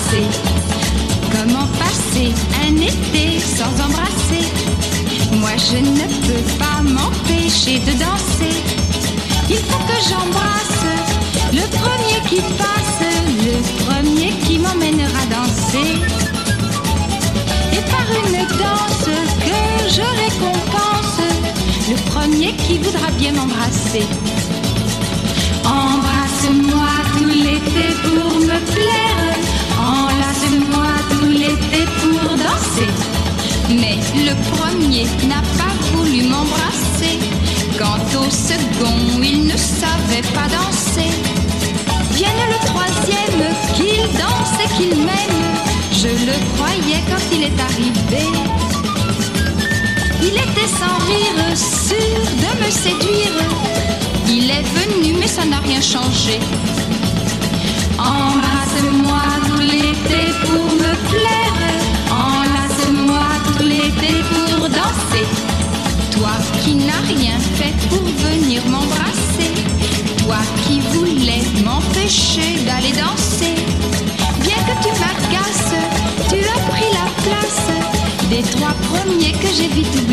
embrasser. Comment passer un été sans embrasser? Moi je ne peux pas m'empêcher de danser. Il faut que j'embrasse le premier qui passe, le premier qui m'emmènera danser. Et par une danse que je récompense, le premier qui voudra bien m'embrasser. Embrasse-moi tout l'été pour me plaire, enlace-moi tout l'été pour danser. Mais le premier n'a pas voulu m'embrasser. Quant au second, il ne savait pas danser. Vienne le troisième, qu'il danse et qu'il m'aime. Je le croyais quand il est arrivé. Il était sans rire, sûr de me séduire. Il est venu, mais ça n'a rien changé. Embrasse-moi tout l'été pour me plaire, enlace-moi tout l'été pour danser. Toi qui n'as rien fait pour venir m'embrasser, toi qui voulais m'empêcher d'aller danser. Bien que tu m'agaces, tu as pris la place des trois premiers que j'ai vus tout